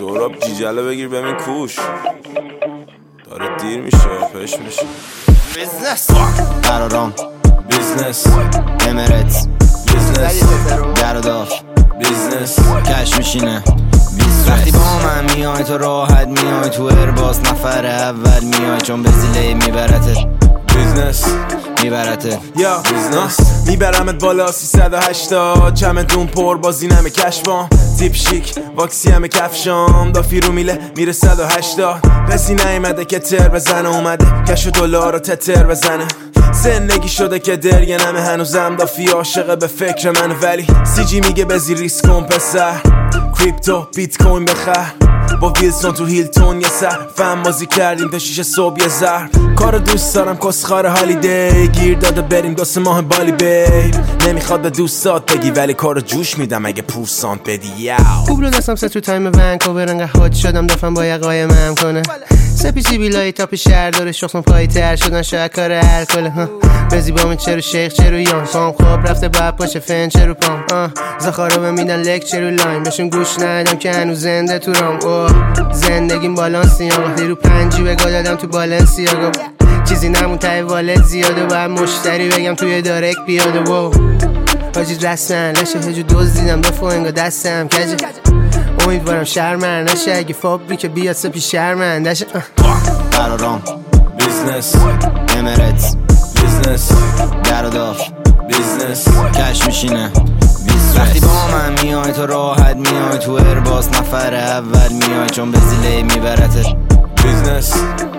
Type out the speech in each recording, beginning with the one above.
سهراب جیجله بگیر ببین کوش داره دیر میشه پش میشه. بیزنس قرارام بیزنس امارات بیزنس گرداف بیزنس کش میشینه. وقتی با من میای تو راحت میای تو ارباس نفر اول میای چون به زیله میبرته بیزنس میبرته یا بیزنس میبرمت بالا 380 چمدون پر بازی نمه کشبام تیپ شیک واکسی همه کفشام دافی رو میله میره 180 کسی نیمده که تر بزنه اومده کش و دلار رو تتر بزنه زندگی شده که درگه نمه هنوزم دافی عاشقه به فکر من ولی سی جی میگه بزی ریسک کن پسر کریپتو بیت کوین بخر با ویلسون تو هیلتون یه سر فهم بازی کردیم تا 6 صبح یه زهر کارو دوست دارم کسخار هالیدی گیر داده بریم 2 ماه بالی بیب نمیخواد به دوستات بگی ولی کارو جوش میدم اگه پورسانت بدی یاو خوب رو دستم سه تو تایم ونکوور انگه هات شدم دفعم با یقای مم کنه سپیسی بیلای تاپ شهر داره شخصم پایی تر شدن شاید کار الکل بزی با من چرو شیخ چرو یان پام خواب رفته باید پاشه فن چرو پام زخارو به میدن لک چرو لاین بهشون گوش ندم که هنوز زنده تو رام زندگیم بالانسی وقتی رو پنجی بگاه دادم تو بالانسی چیزی نمون تای والت زیاده باید مشتری بگم توی دارک بیاده حاجی رسن لشه هجو دوز دیدم دفعه انگا دستم کجه امیدوارم شرمن نشه اگه فابریک بیاد سپی شرمندشه قرارام بیزنس امارات بیزنس گرداف بیزنس کش میشینه. وقتی با من میای تو راحت میای تو ارباس نفر اول میای چون به زیله میبرته بیزنس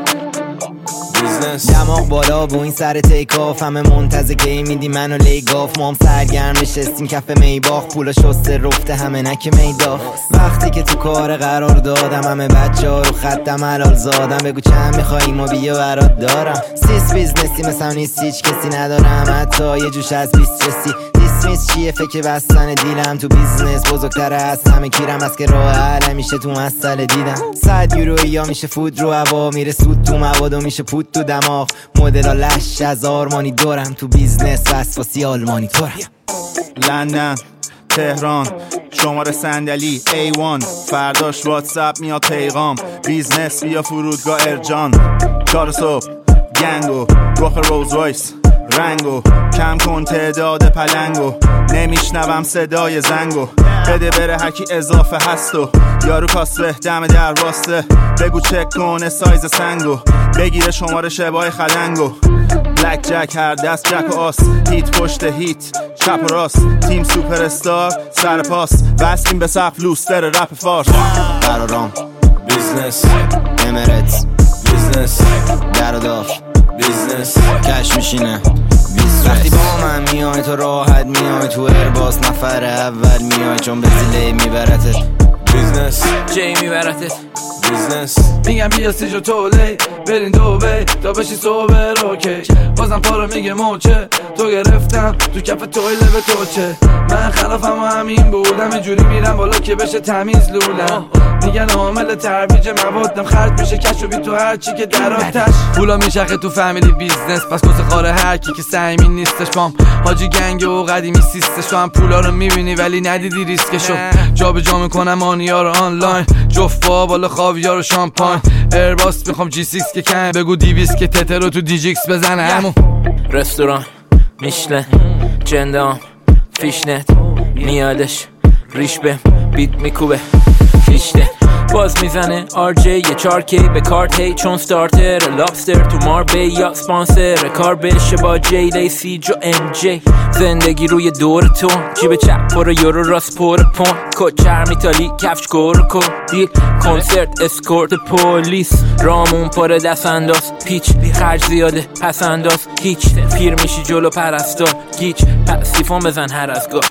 دماغ بالا بو این سر تیک آف همه منتظر کی میدی منو لیگاف مام سرگرم نشستیم کف میباخ پولا شسته رفته همه نک میداف وقتی که تو کار قرار دادم همه بچه ها رو خطم حلال زادم بگو چند میخوایی ما بیا برات دارم سیس بیزنسی مثلا نیست هیچ کسی ندارم حتی یه جوش از 20 رسی دیسمیس چیه فکر بستن دیلم تو بیزنس بزرگتره از همه کیرم از که راه حل میشه تو مسئله دیدم 100 یورو یا میشه فود رو هوا میره سود تو مواد و میشه پود تو دماغ مدل ها لش از آرمانی دارم تو بیزنس وسواسی آلمانی دارم. لندن تهران شماره صندلی A1 فرداش واتساپ میاد پیغام بیزنس بیا فرودگاه ارجان 4 صبح گنگو رخ روز رایس رنگو کم کن تعداد پلنگو نمیشنوم صدای زنگو بده بره هرکی اضافه هستو یارو کاسه دم در واسه بگو چک کنه سایز سنگو بگیره شماره شبای خلنگو بلک جک هر دست جک و آس هیت پشت هیت چپ و راست تیم سوپر استار سر پاس بستیم به سقف لوستر رپ فارس قرارام بیزنس امارات بیزنس گرداف بیزنس کش میشینه. وقتی با من میای تو راحت میای تو ارباس نفر اول میای چون به زیله میبرته بیزنس جی میبرته بیزنس میگم بیا سیجو تولی برین دوبی تا بشی صبح روکی بازم پارو میگه موچه تو گرفتم تو کف توی لبه توچه من خلافم و همین بودم اینجوری میرم بالا که بشه تمیز لولم میگن عامل ترویج موادم خرج میشه کش و بی تو هرچی که در آتش پولا میشخه تو فامیلی بیزنس پس کس خاره هرکی که سعیمی نیستش پام حاجی گنگ و قدیمی سیستش تو هم پولا رو میبینی ولی ندیدی ریسکشو جا به جا میکنم مانیا رو آنلاین جفا بالا خاویار و شامپاین ایرباس میخوام جی 6 که کن بگو دیویس که تتر رو تو دیجیکس بزنه همون رستوران میشلن جندام فیشنت میادش ریش به بیت میکوبه فیشته باز میزنه RJ یه 4K به کارت هی چون ستارتر لابستر تو ماربی یا سپانسر کار بشه با جی لیسی جو MJ زندگی روی دور تو جیب چپ پر یورو راست پر پون کچر میتالی کفش کورکو دیل کنسرت اسکورت پولیس رامون پر دست انداز پیچ خرج زیاده پس انداز هیچ پیر میشی جلو پرستار گیچ پسیفون بزن هر از گاه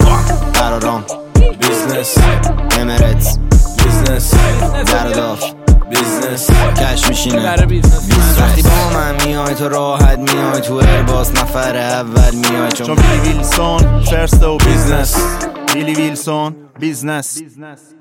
قرارام بیزنس امارات بیزنس گرداف بیزنس کش میشینه. وقتی با من میای تو راحت میای تو ارباس نفر اول میای چون بیلی ویلسون فرست و بیزنس بیلی ویلسون بیزنس